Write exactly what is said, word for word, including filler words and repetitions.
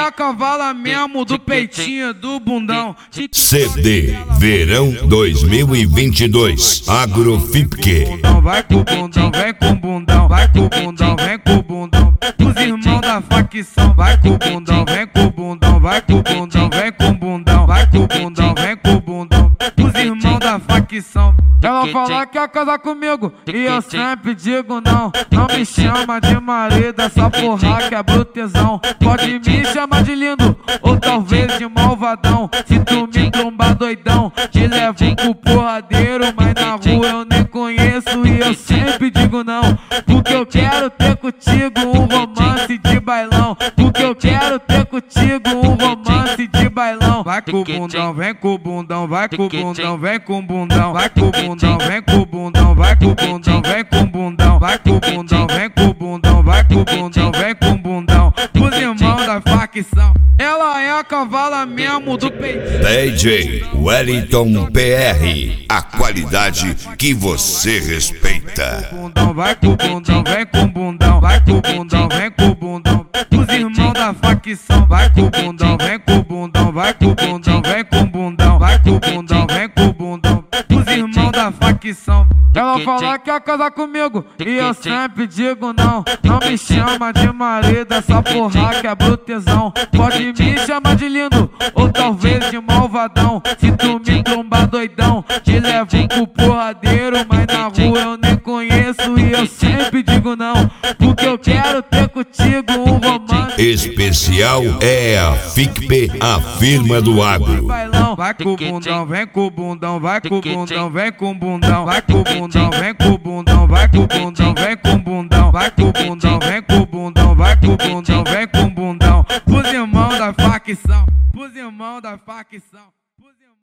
a cavala mesmo do peitinho, do bundão. C D Verão dois mil e vinte e dois Agrofipque. Vai com o bundão, vem com o bundão, vai com o bundão, vem com o bundão. Os irmãos da facção, vai com o bundão, vem com o bundão, vai com o bundão, vem com o bundão, vai com o bundão, vem com o bundão. Os irmãos da facção. Ela fala que quer casar comigo e eu sempre digo não. Não me chama de marido, essa porra que é brutezão. Pode me chamar de lindo ou talvez de malvadão. Se tu me trombar doidão, te levo pro porradeiro. Mas na rua eu nem conheço e eu sempre digo não. Porque eu quero ter contigo um romance de bailão. Porque eu quero ter contigo um romance de bailão. Vai com o bundão, vem com o bundão, vai com o bundão, vem com o bundão, vai com o bundão, vem com o bundão, vai com o bundão, vem com o bundão, vai com o bundão, vem com o bundão, vai com o bundão, vem com o bundão. Os irmãos da facção. Ela é a cavala mesmo do peitinho. D J Wellington P R, a qualidade que você respeita. Vai com o bundão, vem com o bundão, vai com o bundão, vem com o bundão. Os irmãos da facção. Vai com o bundão, vem com o bundão, vai com o bundão, vem com o bundão, vai com o bundão, vem com o bundão. Os irmãos da facção. Ela fala que quer casar comigo e eu sempre digo não. Não me chama de marido, essa porra que é brutezão. Pode me chamar de lindo ou talvez de malvadão. Se tu me trombar doidão, te levo pro porradeiro. Mas na rua eu nem conheço e eu sempre digo não. Porque eu quero ter contigo um romance especial. É a Ficpe, a firma do agro. Vai com o bundão, vem com o bundão, vai com o bundão, vem com o bundão, vai com o bundão, vem com o bundão, vai com o bundão, vem com o bundão, vai com o bundão, vem com o bundão, vai com o bundão, vem com o bundão. Os irmãos da facção, os irmãos da facção.